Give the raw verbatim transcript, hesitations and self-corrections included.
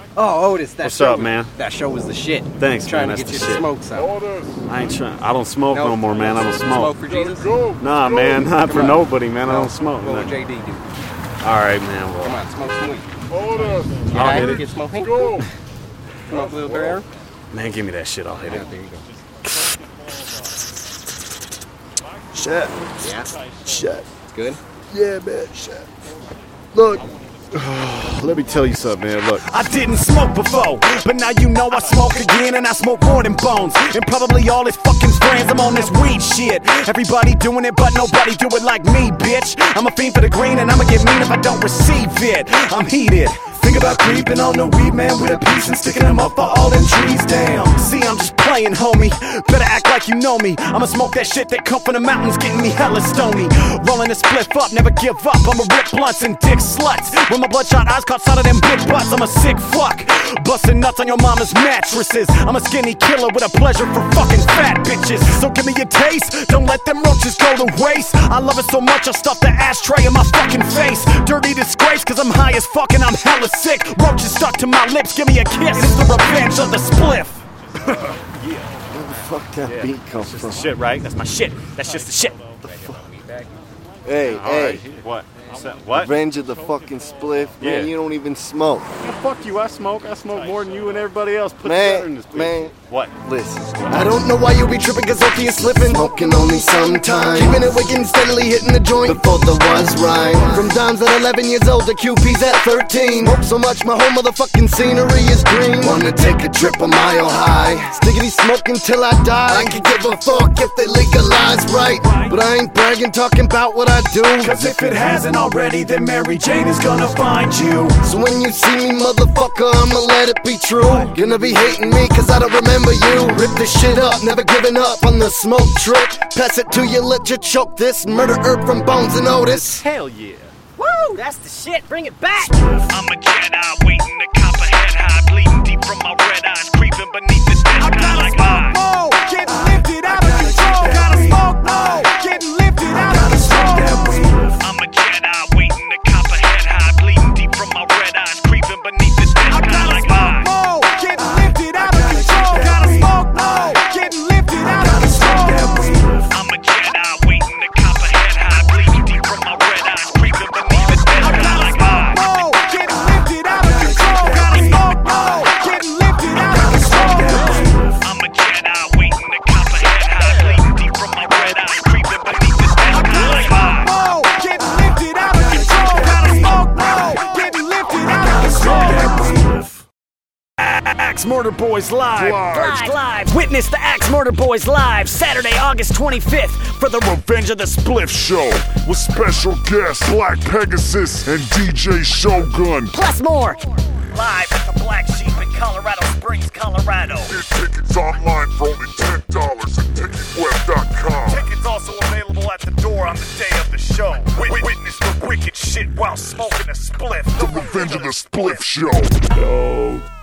Oh, Otis, that What's show up, was, man? That show was the shit. Thanks, trying man. to That's get the you shit. to smoke something. I ain't trying. I don't smoke Nope. no more, man. I don't smoke. Smoke for Jesus? Nah, man, not for on. nobody, man. I No. don't smoke. What would man. J D do? All right, man. Well, Come on, smoke some weed. Otis, You I'll high? hit it. Get smoking? go. Smoke a little bear? man, give me that shit. I'll hit Yeah, it. there you go. Shit. Yeah, Shit. it's good. Yeah, man. Shit. Look. Let me tell you something, man. Look. I didn't smoke before, but now you know I smoke again, and I smoke more than bones. And probably all his fucking friends, I'm on this weed shit. Everybody doing it, but nobody do it like me, bitch. I'm a fiend for the green, and I'ma get mean if I don't receive it. I'm heated. Think about creeping on the weed man with a piece and sticking them up for all them trees, damn. See, I'm just playing, homie. Better act like you know me. I'ma smoke that shit that come from the mountains, getting me hella stony. Rolling a spliff up, never give up. I'ma rip blunts and dick sluts. When my bloodshot eyes caught sight of them big butts, I'm a sick fuck. Busting nuts on your mama's mattresses. I'm a skinny killer with a pleasure for fucking fat bitches. So give me a taste, don't let them roaches go to waste. I love it so much, I'll stuff the ashtray in my fucking face. Dirty disgrace, cause I'm high as fuck and I'm hella sick. Roaches stuck to my lips, give me a kiss. It's the revenge of the spliff. Where the fuck that Yeah. beat come That's from? the shit, right? That's my shit. That's just the shit. Hey, All hey. right. What? What's that? What? Revenge of the fucking spliff. Man, Yeah. you don't even smoke. Yeah, fuck you. I smoke. I smoke more than you and everybody else put together in Man, this bitch. man. What? Listen. I don't know why you be tripping, cause Oki is slipping. Smoking only sometimes. Keeping it wicked and steadily hitting the joint before the was rhyme. From dimes at eleven years old to Q Ps at thirteen. Smoke so much my whole motherfucking scenery is green. Wanna take a trip a mile high. Stiggity smoking till I die. I can give a fuck if they legalize right. But I ain't bragging, talking about what I do. Cause if it hasn't already, then Mary Jane is gonna find you. So when you see me, motherfucker, I'ma let it be true. Gonna be hating me cause I don't remember you. Rip this shit up, never giving up on the smoke trip. Pass it to you, let you choke this. Murder herb from Bones and Otis. Hell yeah. Woo, that's the shit. Bring it back. I'm a Jedi waiting to cop a head high, bleeding deep from my red eyes, creeping beneath the desk. I gotta like smoke more, getting lifted out of control. Gotta smoke more, getting lifted out of control. I'm a Jedi waiting to cop a head high, bleeding deep from my red eyes, creeping beneath the desk. I gotta like smoke more, getting lifted out of control. Gotta smoke more, getting lifted out of control. I'm a Jedi waiting to cop a head high, bleeding deep from my red eyes, creeping beneath the desk. I gotta like smoke more, getting lifted out of control. Gotta smoke more, getting lifted out of control. I'm a Jedi waiting to cop a head high, bleeding deep from my red eyes, creeping beneath the desk. I gotta like smoke more, getting lifted out of control. Gotta smoke more, getting lifted out of control. Axe Murder Boys live. Live, live. Witness the Axe Murder Boys live Saturday, August twenty-fifth For the Revenge of the Spliff Show with special guests Black Pegasus and D J Shogun. plus more. Live at the Black Sheep in Colorado Springs, Colorado. Get tickets online for only ten dollars at ticket web dot com. Tickets also available at the door on the day of the show. Wit- Witness the wicked shit while smoking a spliff. The Revenge of the Spliff Show. Yo.